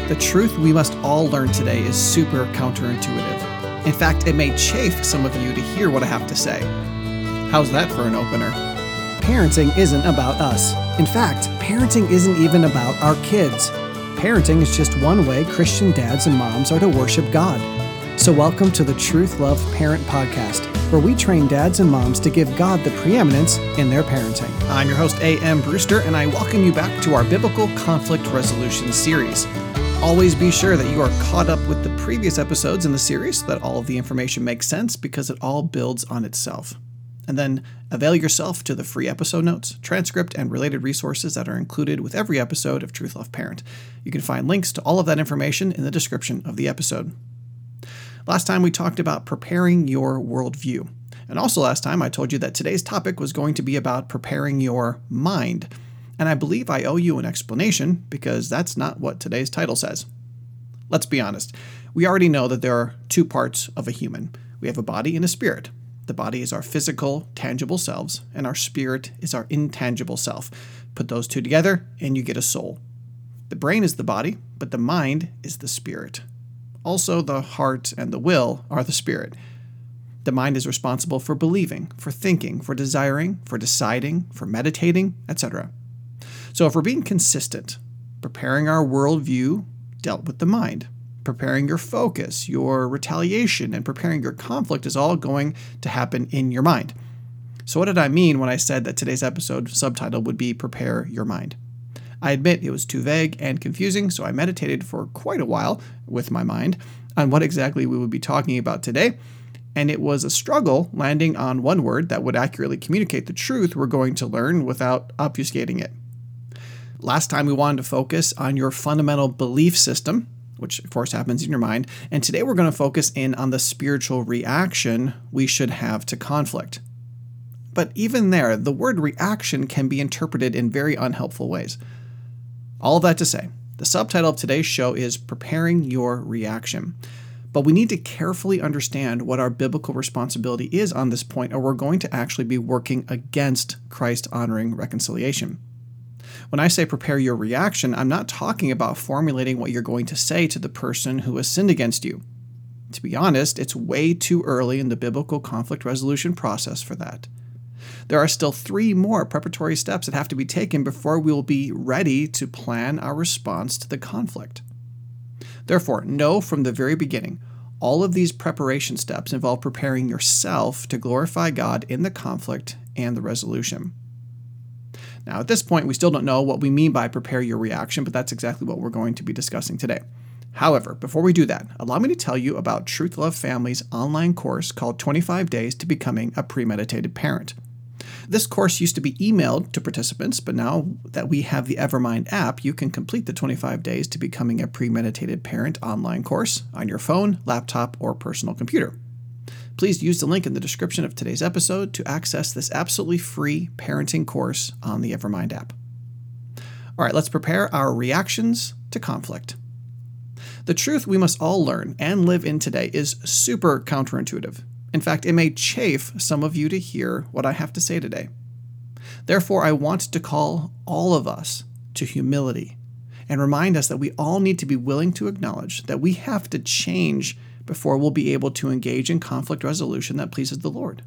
The truth we must all learn today is super counterintuitive. In fact, it may chafe some of you to hear what I have to say. How's that for an opener? Parenting isn't about us. In fact, parenting isn't even about our kids. Parenting is just one way Christian dads and moms are to worship God. So welcome to the Truth Love Parent Podcast, where we train dads and moms to give God the preeminence in their parenting. I'm your host, A.M. Brewster, and I welcome you back to our Biblical Conflict Resolution series. Always be sure that you are caught up with the previous episodes in the series so that all of the information makes sense because it all builds on itself. And then avail yourself to the free episode notes, transcript, and related resources that are included with every episode of Truth Love Parent. You can find links to all of that information in the description of the episode. Last time we talked about preparing your worldview. And also last time I told you that today's topic was going to be about preparing your mind. And I believe I owe you an explanation because that's not what today's title says. Let's be honest. We already know that there are two parts of a human. We have a body and a spirit. The body is our physical, tangible selves, and our spirit is our intangible self. Put those two together, and you get a soul. The brain is the body, but the mind is the spirit. Also, the heart and the will are the spirit. The mind is responsible for believing, for thinking, for desiring, for deciding, for meditating, etc. So if we're being consistent, preparing our worldview dealt with the mind. Preparing your focus, your retaliation, and preparing your conflict is all going to happen in your mind. So what did I mean when I said that today's episode subtitle would be Prepare Your Mind? I admit it was too vague and confusing, so I meditated for quite a while with my mind on what exactly we would be talking about today, and it was a struggle landing on one word that would accurately communicate the truth we're going to learn without obfuscating it. Last time we wanted to focus on your fundamental belief system, which of course happens in your mind, and today we're going to focus in on the spiritual reaction we should have to conflict. But even there, the word reaction can be interpreted in very unhelpful ways. All of that to say, the subtitle of today's show is Preparing Your Reaction. But we need to carefully understand what our biblical responsibility is on this point, or we're going to actually be working against Christ-honoring reconciliation. When I say prepare your reaction, I'm not talking about formulating what you're going to say to the person who has sinned against you. To be honest, it's way too early in the biblical conflict resolution process for that. There are still 3 more preparatory steps that have to be taken before we will be ready to plan our response to the conflict. Therefore, know from the very beginning, all of these preparation steps involve preparing yourself to glorify God in the conflict and the resolution. Now, at this point, we still don't know what we mean by prepare your reaction, but that's exactly what we're going to be discussing today. However, before we do that, allow me to tell you about Truth Love Family's online course called 25 Days to Becoming a Premeditated Parent. This course used to be emailed to participants, but now that we have the Evermind app, you can complete the 25 Days to Becoming a Premeditated Parent online course on your phone, laptop, or personal computer. Please use the link in the description of today's episode to access this absolutely free parenting course on the Evermind app. All right, let's prepare our reactions to conflict. The truth we must all learn and live in today is super counterintuitive. In fact, it may chafe some of you to hear what I have to say today. Therefore, I want to call all of us to humility and remind us that we all need to be willing to acknowledge that we have to change before we'll be able to engage in conflict resolution that pleases the Lord.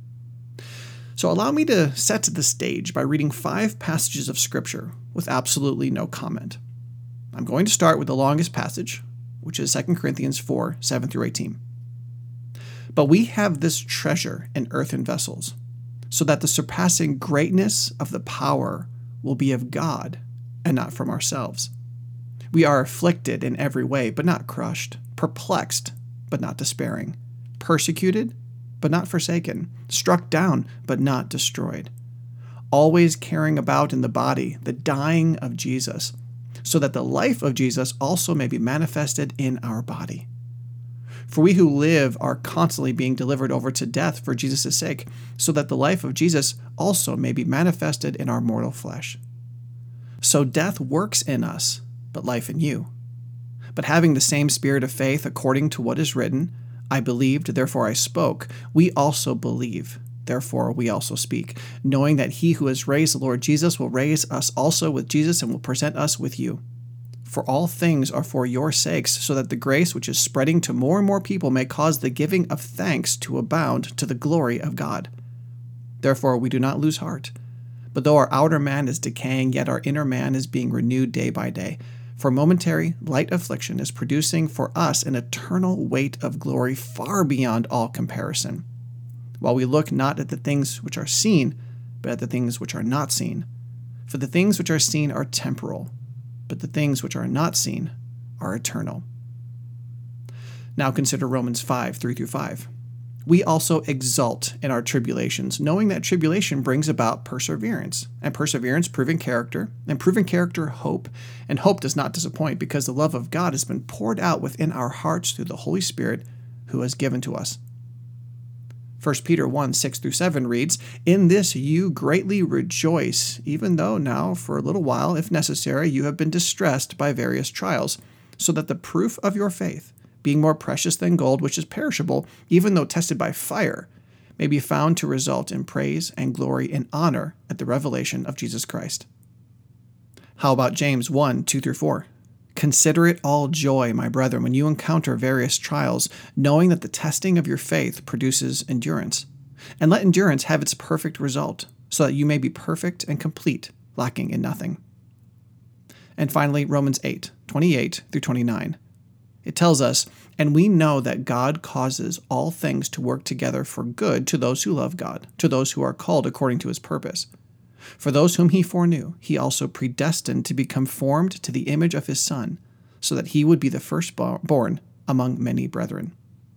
So allow me to set the stage by reading 5 passages of Scripture with absolutely no comment. I'm going to start with the longest passage, which is 2 Corinthians 4, 7 through 18. But we have this treasure in earthen vessels, so that the surpassing greatness of the power will be of God and not from ourselves. We are afflicted in every way, but not crushed, perplexed, but not despairing, persecuted, but not forsaken, struck down, but not destroyed, always carrying about in the body the dying of Jesus, so that the life of Jesus also may be manifested in our body. For we who live are constantly being delivered over to death for Jesus' sake, so that the life of Jesus also may be manifested in our mortal flesh. So death works in us, but life in you. But having the same spirit of faith according to what is written, I believed, therefore I spoke, we also believe, therefore we also speak, knowing that he who has raised the Lord Jesus will raise us also with Jesus and will present us with you. For all things are for your sakes, so that the grace which is spreading to more and more people may cause the giving of thanks to abound to the glory of God. Therefore we do not lose heart. But though our outer man is decaying, yet our inner man is being renewed day by day. For momentary, light affliction is producing for us an eternal weight of glory far beyond all comparison. While we look not at the things which are seen, but at the things which are not seen. For the things which are seen are temporal, but the things which are not seen are eternal. Now consider Romans 5, 3-5. We also exult in our tribulations, knowing that tribulation brings about perseverance, and perseverance proven character, and proven character hope, and hope does not disappoint because the love of God has been poured out within our hearts through the Holy Spirit who has given to us. 1 Peter 1, 6-7 reads, In this you greatly rejoice, even though now for a little while, if necessary, you have been distressed by various trials, so that the proof of your faith, being more precious than gold, which is perishable, even though tested by fire, may be found to result in praise and glory and honor at the revelation of Jesus Christ. How about James 1, 2-4? Consider it all joy, my brethren, when you encounter various trials, knowing that the testing of your faith produces endurance. And let endurance have its perfect result, so that you may be perfect and complete, lacking in nothing. And finally, Romans 8, 28-29. It tells us, And we know that God causes all things to work together for good to those who love God, to those who are called according to his purpose. For those whom he foreknew, he also predestined to be conformed to the image of his Son, so that he would be the firstborn among many brethren.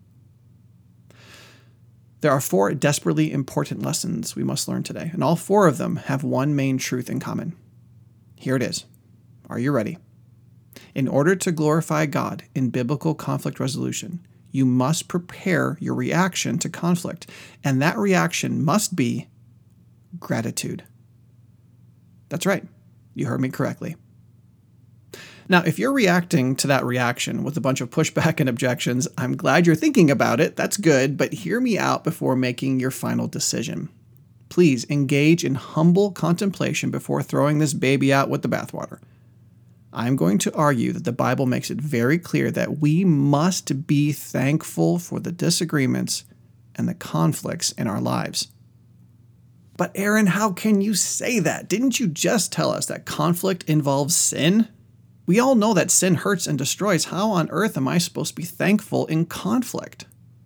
There are 4 desperately important lessons we must learn today, and all 4 of them have one main truth in common. Here it is. Are you ready? In order to glorify God in biblical conflict resolution, you must prepare your reaction to conflict, and that reaction must be gratitude. That's right. You heard me correctly. Now, if you're reacting to that reaction with a bunch of pushback and objections, I'm glad you're thinking about it. That's good, but hear me out before making your final decision. Please engage in humble contemplation before throwing this baby out with the bathwater. I'm going to argue that the Bible makes it very clear that we must be thankful for the disagreements and the conflicts in our lives. But Aaron, how can you say that? Didn't you just tell us that conflict involves sin? We all know that sin hurts and destroys. How on earth am I supposed to be thankful in conflict?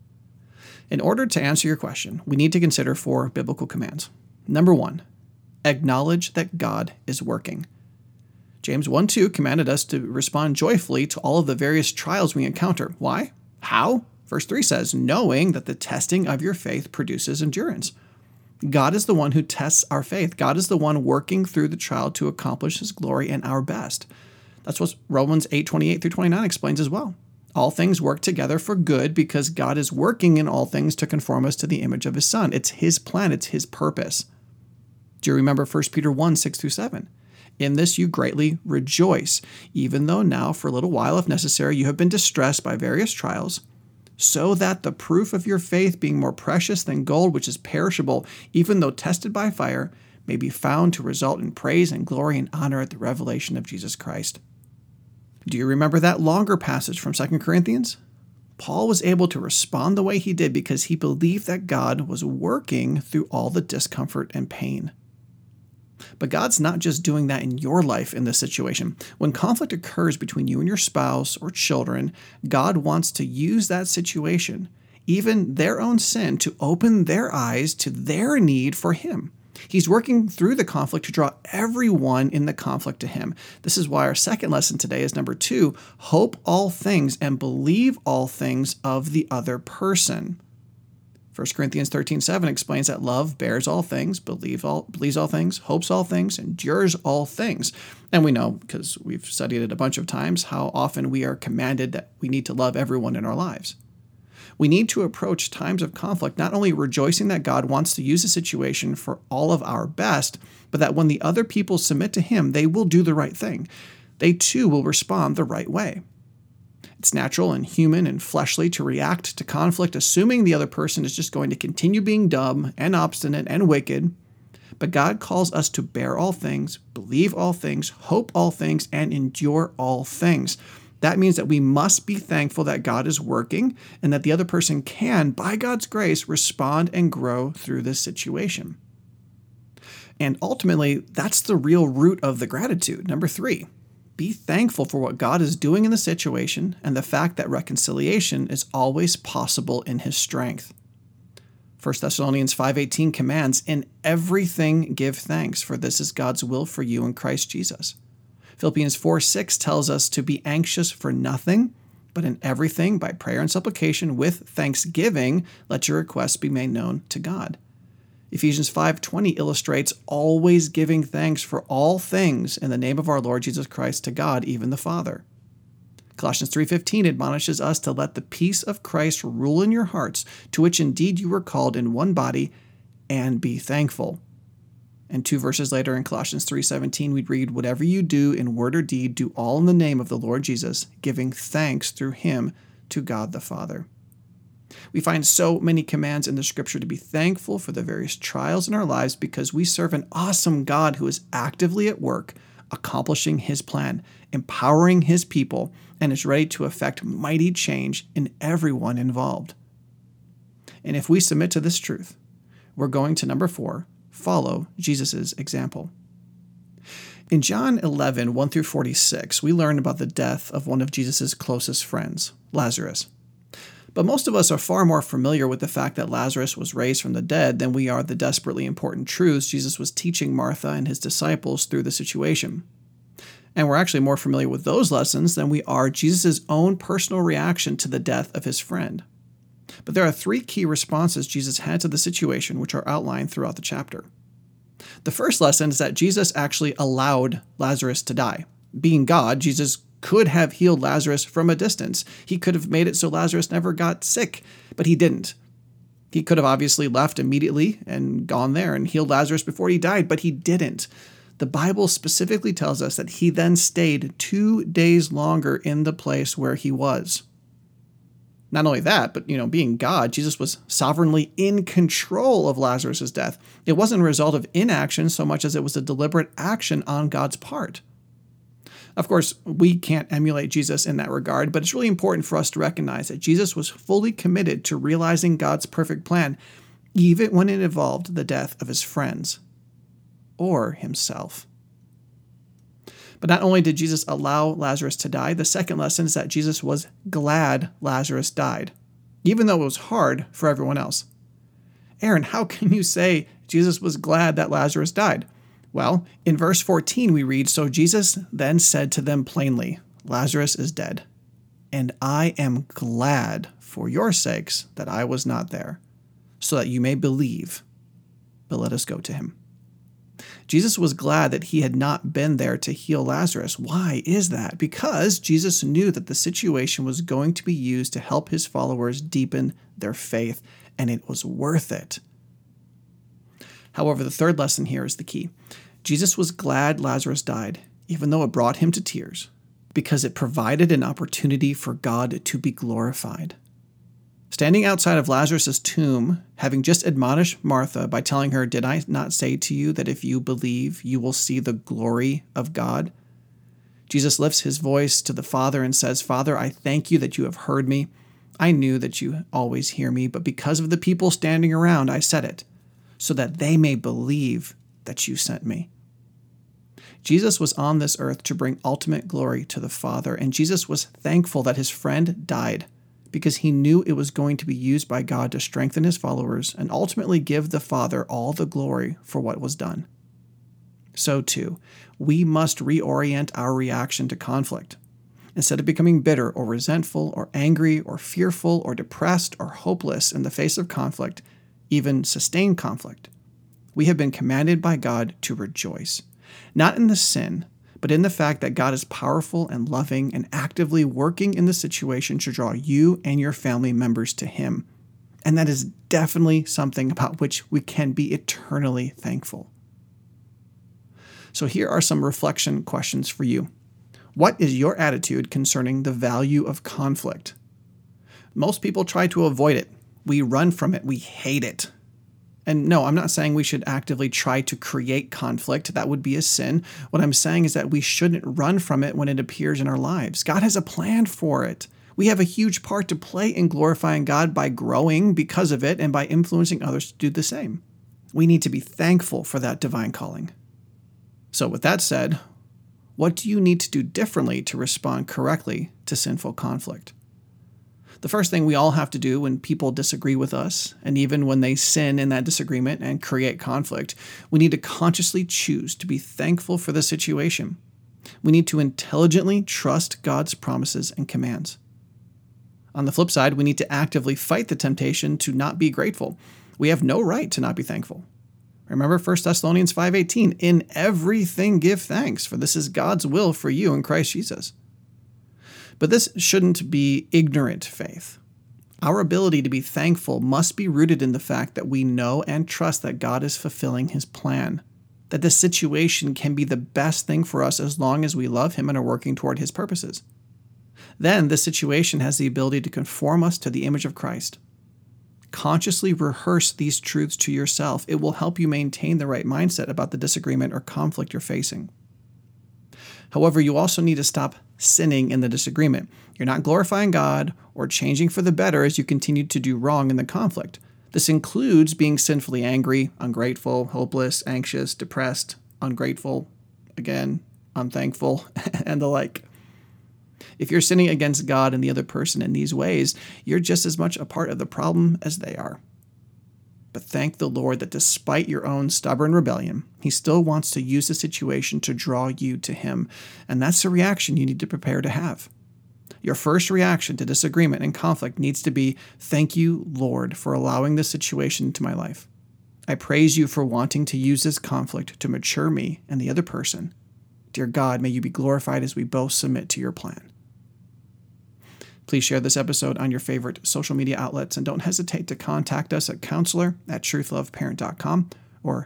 In order to answer your question, we need to consider 4 biblical commands. Number 1, acknowledge that God is working. James 1:2 commanded us to respond joyfully to all of the various trials we encounter. Why? How? Verse 3 says, knowing that the testing of your faith produces endurance. God is the one who tests our faith. God is the one working through the trial to accomplish his glory and our best. That's what Romans 8:28-29 explains as well. All things work together for good because God is working in all things to conform us to the image of his Son. It's his plan. It's his purpose. Do you remember 1 Peter 1, 6-7? In this you greatly rejoice, even though now for a little while, if necessary, you have been distressed by various trials, so that the proof of your faith, being more precious than gold, which is perishable, even though tested by fire, may be found to result in praise and glory and honor at the revelation of Jesus Christ. Do you remember that longer passage from 2 Corinthians? Paul was able to respond the way he did because he believed that God was working through all the discomfort and pain. But God's not just doing that in your life in this situation. When conflict occurs between you and your spouse or children, God wants to use that situation, even their own sin, to open their eyes to their need for him. He's working through the conflict to draw everyone in the conflict to him. This is why our second lesson today is number 2, hope all things and believe all things of the other person. 1 Corinthians 13:7 explains that love bears all things, believes all things, hopes all things, endures all things. And we know, because we've studied it a bunch of times, how often we are commanded that we need to love everyone in our lives. We need to approach times of conflict not only rejoicing that God wants to use the situation for all of our best, but that when the other people submit to him, they will do the right thing. They too will respond the right way. It's natural and human and fleshly to react to conflict, assuming the other person is just going to continue being dumb and obstinate and wicked. But God calls us to bear all things, believe all things, hope all things, and endure all things. That means that we must be thankful that God is working and that the other person can, by God's grace, respond and grow through this situation. And ultimately, that's the real root of the gratitude. Number 3, be thankful for what God is doing in the situation and the fact that reconciliation is always possible in His strength. 1 Thessalonians 5:18 commands, "In everything give thanks, for this is God's will for you in Christ Jesus." Philippians 4:6 tells us to be anxious for nothing, but in everything by prayer and supplication with thanksgiving, let your requests be made known to God. Ephesians 5:20 illustrates always giving thanks for all things in the name of our Lord Jesus Christ to God, even the Father. Colossians 3:15 admonishes us to let the peace of Christ rule in your hearts, to which indeed you were called in one body, and be thankful. And 2 verses later in Colossians 3:17, we'd read, "Whatever you do in word or deed, do all in the name of the Lord Jesus, giving thanks through Him to God the Father." We find so many commands in the Scripture to be thankful for the various trials in our lives because we serve an awesome God who is actively at work, accomplishing His plan, empowering His people, and is ready to effect mighty change in everyone involved. And if we submit to this truth, we're going to number 4, follow Jesus' example. In John 11, 1 through 46, we learn about the death of one of Jesus' closest friends, Lazarus. But most of us are far more familiar with the fact that Lazarus was raised from the dead than we are the desperately important truths Jesus was teaching Martha and his disciples through the situation. And we're actually more familiar with those lessons than we are Jesus' own personal reaction to the death of his friend. But there are 3 key responses Jesus had to the situation, which are outlined throughout the chapter. The first lesson is that Jesus actually allowed Lazarus to die. Being God, Jesus could have healed Lazarus from a distance. He could have made it so Lazarus never got sick, but he didn't. He could have obviously left immediately and gone there and healed Lazarus before he died, but he didn't. The Bible specifically tells us that he then stayed 2 days longer in the place where he was. Not only that, but being God, Jesus was sovereignly in control of Lazarus' death. It wasn't a result of inaction so much as it was a deliberate action on God's part. Of course, we can't emulate Jesus in that regard, but it's really important for us to recognize that Jesus was fully committed to realizing God's perfect plan, even when it involved the death of his friends or himself. But not only did Jesus allow Lazarus to die, the second lesson is that Jesus was glad Lazarus died, even though it was hard for everyone else. Aaron, how can you say Jesus was glad that Lazarus died? Well, in verse 14 we read, "So Jesus then said to them plainly, 'Lazarus is dead, and I am glad for your sakes that I was not there, so that you may believe. But let us go to him.'" Jesus was glad that he had not been there to heal Lazarus. Why is that? Because Jesus knew that the situation was going to be used to help his followers deepen their faith, and it was worth it. However, the third lesson here is the key. Jesus was glad Lazarus died, even though it brought him to tears, because it provided an opportunity for God to be glorified. Standing outside of Lazarus' tomb, having just admonished Martha by telling her, "Did I not say to you that if you believe, you will see the glory of God?" Jesus lifts his voice to the Father and says, "Father, I thank you that you have heard me. I knew that you always hear me, but because of the people standing around, I said it, so that they may believe that you sent me." Jesus was on this earth to bring ultimate glory to the Father, and Jesus was thankful that his friend died because he knew it was going to be used by God to strengthen his followers and ultimately give the Father all the glory for what was done. So too, we must reorient our reaction to conflict. Instead of becoming bitter or resentful or angry or fearful or depressed or hopeless in the face of conflict, even sustained conflict, we have been commanded by God to rejoice, not in the sin, but in the fact that God is powerful and loving and actively working in the situation to draw you and your family members to him. And that is definitely something about which we can be eternally thankful. So here are some reflection questions for you. What is your attitude concerning the value of conflict? Most people try to avoid it. We run from it. We hate it. And no, I'm not saying we should actively try to create conflict. That would be a sin. What I'm saying is that we shouldn't run from it when it appears in our lives. God has a plan for it. We have a huge part to play in glorifying God by growing because of it and by influencing others to do the same. We need to be thankful for that divine calling. So with that said, what do you need to do differently to respond correctly to sinful conflict? The first thing we all have to do when people disagree with us, and even when they sin in that disagreement and create conflict, we need to consciously choose to be thankful for the situation. We need to intelligently trust God's promises and commands. On the flip side, we need to actively fight the temptation to not be grateful. We have no right to not be thankful. Remember 1 Thessalonians 5:18, "In everything give thanks, for this is God's will for you in Christ Jesus." But this shouldn't be ignorant faith. Our ability to be thankful must be rooted in the fact that we know and trust that God is fulfilling His plan, that this situation can be the best thing for us as long as we love Him and are working toward His purposes. Then this situation has the ability to conform us to the image of Christ. Consciously rehearse these truths to yourself. It will help you maintain the right mindset about the disagreement or conflict you're facing. However, you also need to stop sinning in the disagreement. You're not glorifying God or changing for the better as you continue to do wrong in the conflict. This includes being sinfully angry, ungrateful, hopeless, anxious, depressed, ungrateful, again, unthankful, and the like. If you're sinning against God and the other person in these ways, you're just as much a part of the problem as they are. But thank the Lord that despite your own stubborn rebellion, He still wants to use the situation to draw you to Him. And that's the reaction you need to prepare to have. Your first reaction to disagreement and conflict needs to be, "Thank you, Lord, for allowing this situation into my life. I praise you for wanting to use this conflict to mature me and the other person. Dear God, may you be glorified as we both submit to your plan." Please share this episode on your favorite social media outlets, and don't hesitate to contact us at counselor@truthloveparent.com or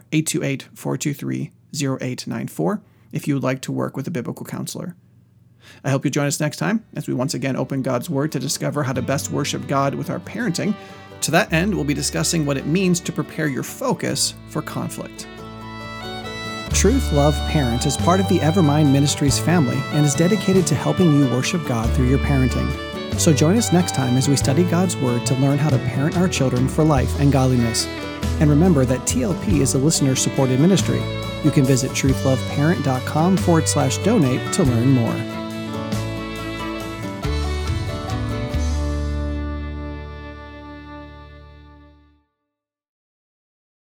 828-423-0894 if you would like to work with a biblical counselor. I hope you join us next time as we once again open God's Word to discover how to best worship God with our parenting. To that end, we'll be discussing what it means to prepare your focus for conflict. Truth Love Parent is part of the Evermind Ministries family and is dedicated to helping you worship God through your parenting. So join us next time as we study God's Word to learn how to parent our children for life and godliness. And remember that TLP is a listener-supported ministry. You can visit truthloveparent.com/donate to learn more.